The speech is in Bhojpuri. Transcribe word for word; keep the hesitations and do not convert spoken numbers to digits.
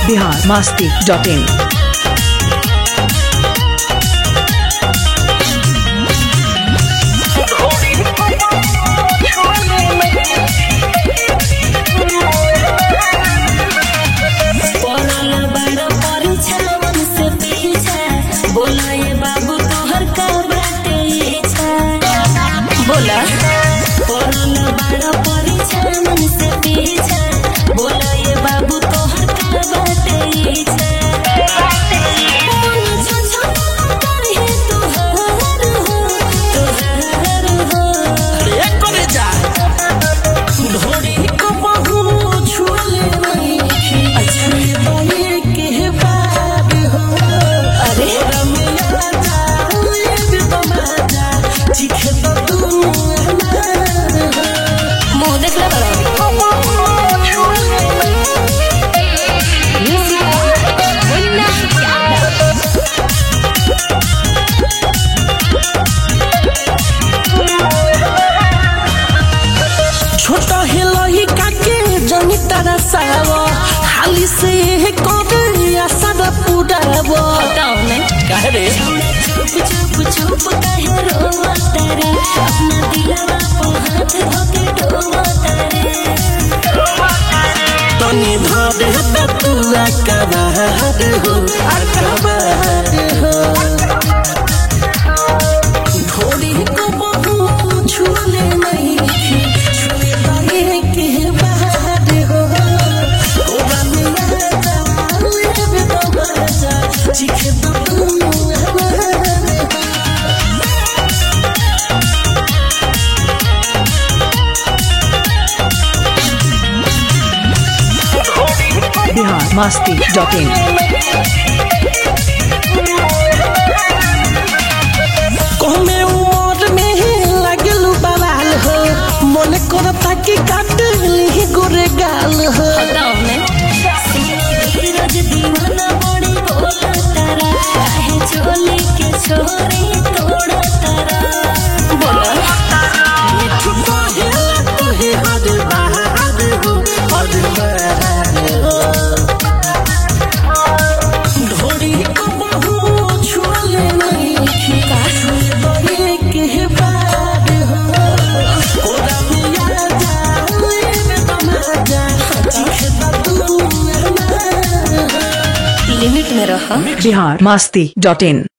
बिहार मस्ती डॉट इन। बोला बड़ा परीक्षा मन से पीछा बोला ये बाबू तो हर का बाटे इच्छा मन छछन करे तू हर हो तू हर हो अरे करे जा ढोड़ी को बहु छुले नहीं अच्छा ये के बाग हो अरे रमिया जा ये भी तो मजा चीखे तो तू मुंह देख ले बड़ा छोटा हिलही काके जनी तारा सावा हाली से कोगरिया सदा पुडावा हटाओ ने काहे रे चुप चुप चुप कहे रोवा तारा अपना दिलवा पे हाथ धोके डोवा तारे तनी धरे ततुआ कबार हो अकबार हो ढोड़ी को बहु छुले नहीं छुए लगे के बाहर हो ओ रमिया जा ये भी तो मजा चीखे तो तू बिहार मस्ती डॉट इन। कहमे उमर में लगलू बवाल हो मन करता कि काट ली गोरे गाल हो हटाओ ने धीरज दीवाना बड़ी बोला तारा काहे चोली के छोरी तोड़ा तारा बोला ढोड़ी को बहु छुले नहीं छुए बड़े के बार हो ओ रमिया जा ये तो मजा चीखे तो तू लिमिट में रहा। बिहार मस्ती डॉट इन।